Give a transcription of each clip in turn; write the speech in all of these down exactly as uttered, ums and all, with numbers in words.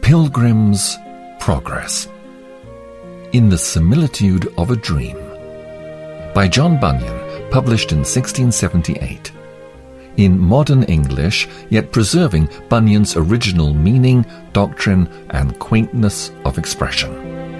Pilgrim's Progress. In the Similitude of a Dream, by John Bunyan, published in sixteen seventy-eight. In modern English, yet preserving Bunyan's original meaning, doctrine, and quaintness of expression.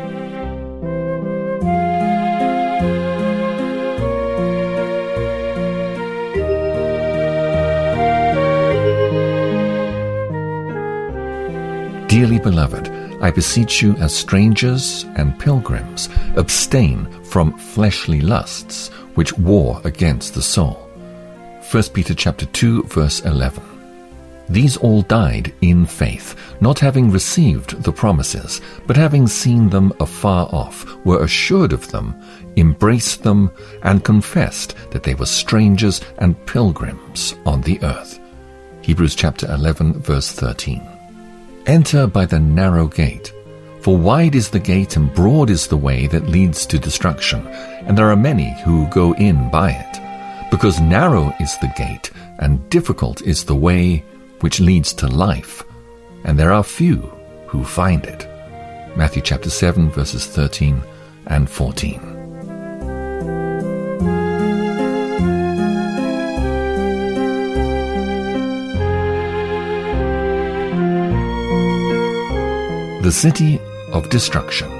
Dearly beloved, I beseech you as strangers and pilgrims, abstain from fleshly lusts which war against the soul. First Peter chapter two, verse eleven. These all died in faith, not having received the promises, but having seen them afar off, were assured of them, embraced them, and confessed that they were strangers and pilgrims on the earth. Hebrews chapter eleven, verse thirteen. Enter by the narrow gate, for wide is the gate and broad is the way that leads to destruction, and there are many who go in by it. Because narrow is the gate, and difficult is the way which leads to life, and there are few who find it. Matthew chapter seven, verses thirteen and fourteen. The City of Destruction.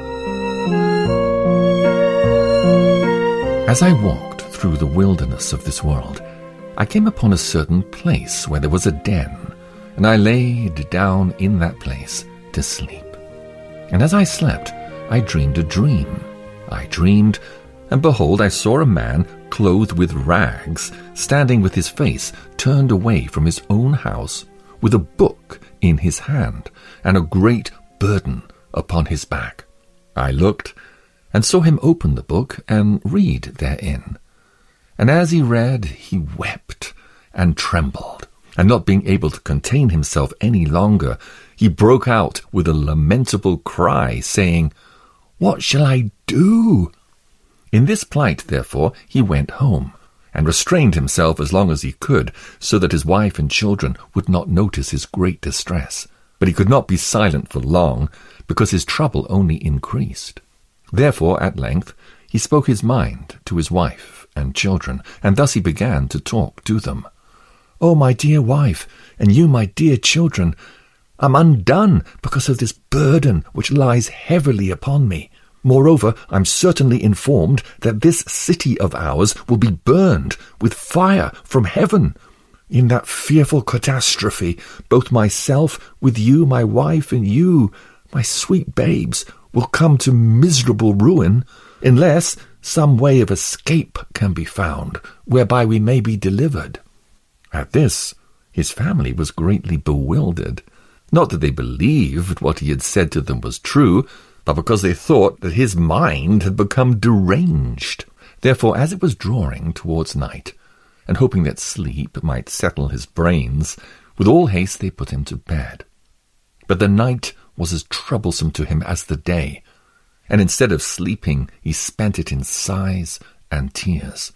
As I walked through the wilderness of this world, I came upon a certain place where there was a den, and I laid down in that place to sleep. And as I slept, I dreamed a dream. I dreamed, and behold, I saw a man clothed with rags, standing with his face turned away from his own house, with a book in his hand, and a great burden upon his back. I looked, and saw him open the book and read therein. And as he read, he wept and trembled, and not being able to contain himself any longer, he broke out with a lamentable cry, saying, "What shall I do?" In this plight, therefore, he went home, and restrained himself as long as he could, so that his wife and children would not notice his great distress. But he could not be silent for long, because his trouble only increased. Therefore, at length, he spoke his mind to his wife and children, and thus he began to talk to them. "Oh, my dear wife, and you, my dear children, I'm undone because of this burden which lies heavily upon me. Moreover, I'm certainly informed that this city of ours will be burned with fire from heaven. In that fearful catastrophe, both myself, with you, my wife, and you, my sweet babes, will come to miserable ruin, unless some way of escape can be found, whereby we may be delivered." At this, his family was greatly bewildered, not that they believed what he had said to them was true, but because they thought that his mind had become deranged. Therefore, as it was drawing towards night, and hoping that sleep might settle his brains, with all haste they put him to bed. But the night was as troublesome to him as the day, and instead of sleeping, he spent it in sighs and tears.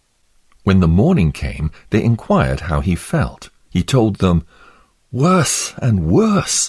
When the morning came, they inquired how he felt. He told them, "Worse and worse."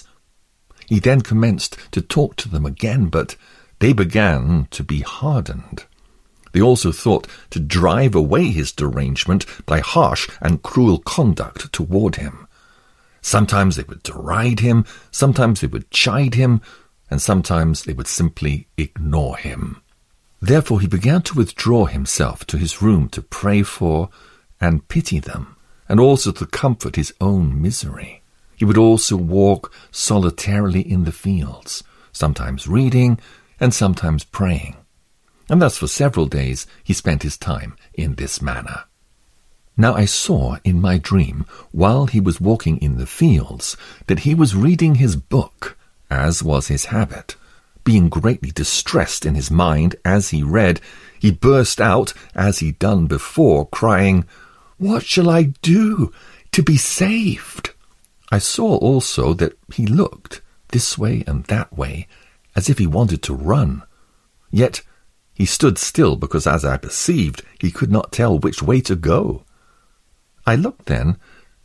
He then commenced to talk to them again, but they began to be hardened. They also thought to drive away his derangement by harsh and cruel conduct toward him. Sometimes they would deride him, sometimes they would chide him, and sometimes they would simply ignore him. Therefore he began to withdraw himself to his room to pray for and pity them, and also to comfort his own misery. He would also walk solitarily in the fields, sometimes reading and sometimes praying. And thus for several days he spent his time in this manner. Now I saw in my dream, while he was walking in the fields, that he was reading his book, as was his habit. Being greatly distressed in his mind as he read, he burst out, as he'd done before, crying, "What shall I do to be saved?" I saw also that he looked this way and that way, as if he wanted to run. Yet he stood still, because, as I perceived, he could not tell which way to go. I looked then,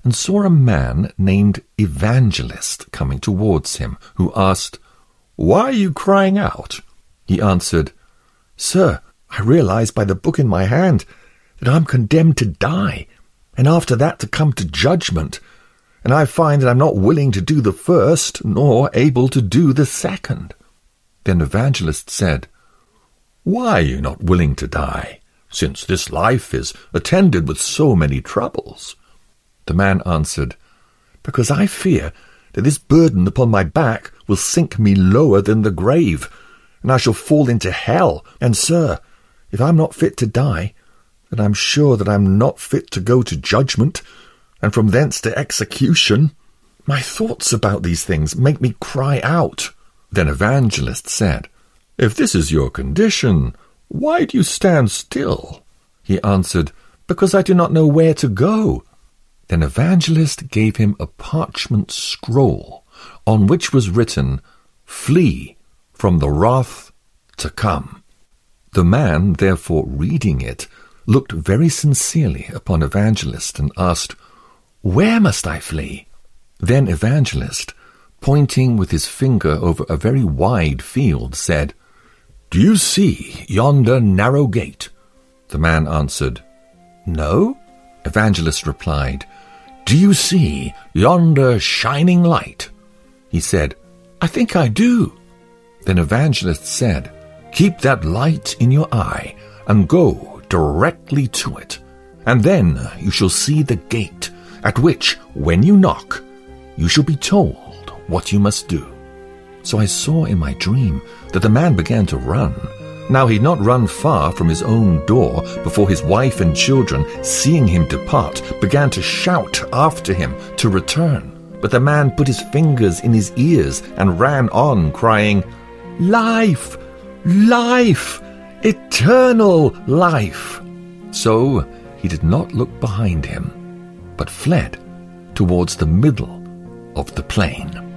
and saw a man named Evangelist coming towards him, who asked, "Why are you crying out?" He answered, "Sir, I realize by the book in my hand that I'm condemned to die, and after that to come to judgment, and I find that I'm not willing to do the first, nor able to do the second." Then Evangelist said, "Why are you not willing to die, since this life is attended with so many troubles?" The man answered, "Because I fear that this burden upon my back will sink me lower than the grave, and I shall fall into hell. And, sir, if I'm not fit to die, then I'm sure that I'm not fit to go to judgment, and from thence to execution. My thoughts about these things make me cry out." Then Evangelist said, "If this is your condition, why do you stand still?" He answered, "Because I do not know where to go." Then Evangelist gave him a parchment scroll, on which was written, "Flee from the wrath to come." The man, therefore, reading it, looked very sincerely upon Evangelist and asked, "Where must I flee?" Then Evangelist, pointing with his finger over a very wide field, said, "Do you see yonder narrow gate?" The man answered, "No." Evangelist replied, "Do you see yonder shining light?" He said, "I think I do." Then Evangelist said, "Keep that light in your eye, and go directly to it, and then you shall see the gate, at which, when you knock, you shall be told what you must do." So I saw in my dream that the man began to run. Now he'd not run far from his own door before his wife and children, seeing him depart, began to shout after him to return. But the man put his fingers in his ears and ran on, crying, "Life! Life! Eternal life!" So he did not look behind him, but fled towards the middle of the plain.